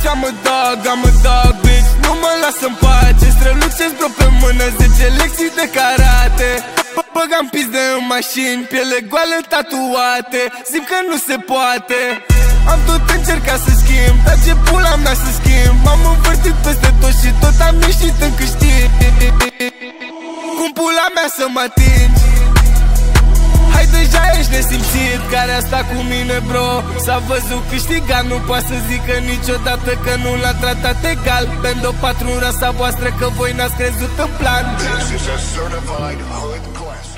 I'm a dog, bitch, nu mă las în pace. Strălucesc bro pe mână, 10 lecții de karate. Băgam pizde în mașini, piele goală tatuate. Zic că nu se poate. Am tot încercat să schimb, dar ce pula mea să schimb. M-am învârtit peste tot și tot am ieșit în câștig. Cum pula mea să mă atingi? Hai deja ești nesimțit, care a stat cu mine bro. S-a văzut câștigat, nu poate să zică niciodată că nu l-a tratat egal. Bendo 4 în rasa voastră că voi n-ați crezut în plan. This is a certified hood classic.